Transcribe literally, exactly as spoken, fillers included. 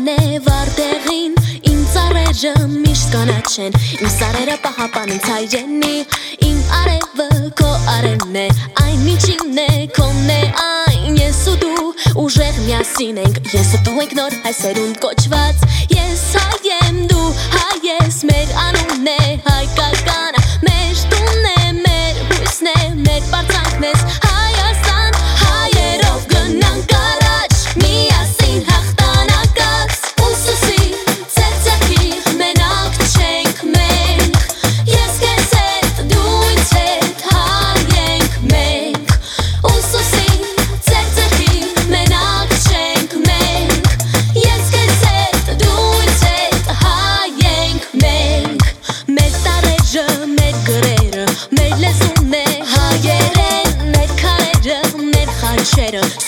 է վարտեղին Իմ ծառերը միշտ կանաչ են Իմ սարերը պահապան ինձ հայրենի Իմ արևը քո արևն է Այն միջինն է քոնն է այն Ես ու դու ուժեղ միասին ենք Ես ու դու ենք նոր հայ սերունդ կոչված Ես հայ եմ դու հայ ես Մեր անունն է հայկական Մեր տունն է մեր հույսն է Մեր պարծանքն ես Հայաստան Հայերով գնանք առաջ Միասին հաղթանակած Ուսուսի ծերծակի մենակ չենք մենք Ես քեզ հետ դու ինձ հետ հայ ենք մենք Ուսուսի ծերծակի մենակ չենք մենք Ես քեզ հետ դու ինձ հետ հայ ենք մենք Մեր տարերը, մեր գրերը, մեր լեզուն է հայերեն Մեր քարերը, մեր խաչերը